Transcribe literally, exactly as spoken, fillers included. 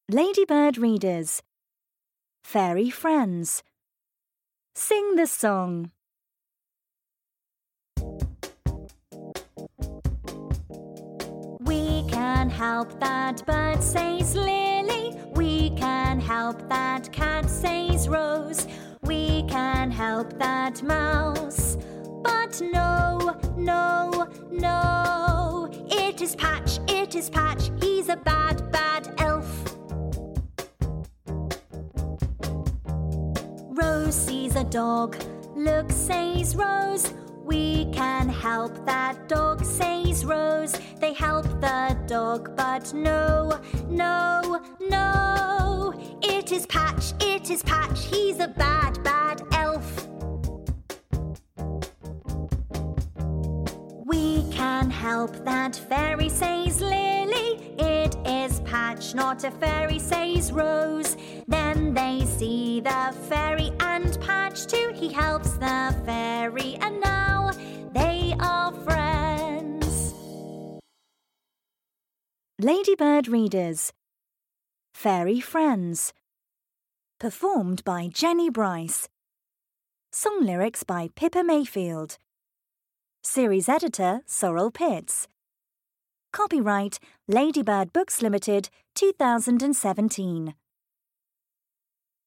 Ladybird readers. Fairy friends. Sing the song. We can help that bird, says Lily. We can help that cat, says Rose. We can help that mouse. But no, no, no. It is Patch, it is Patch. He's a bad, bad elf. Rose sees a dog. Look, says Rose. We can help that dog, says Rose. They help the dog, but no, no, no. It is Patch, it is Patch. He's a bad, bad elf. We can help that fairy, says Lily. It is Patch, not a fairy, says Rose. Then they see the fairy and Patch too. He helps the fairy and now they are friends. Ladybird readers. Fairy friends. Performed by Jenny Bryce. Song lyrics by Pippa Mayfield. Series editor Sorrel Pitts. Copyright Ladybird Books Limited, two thousand seventeen.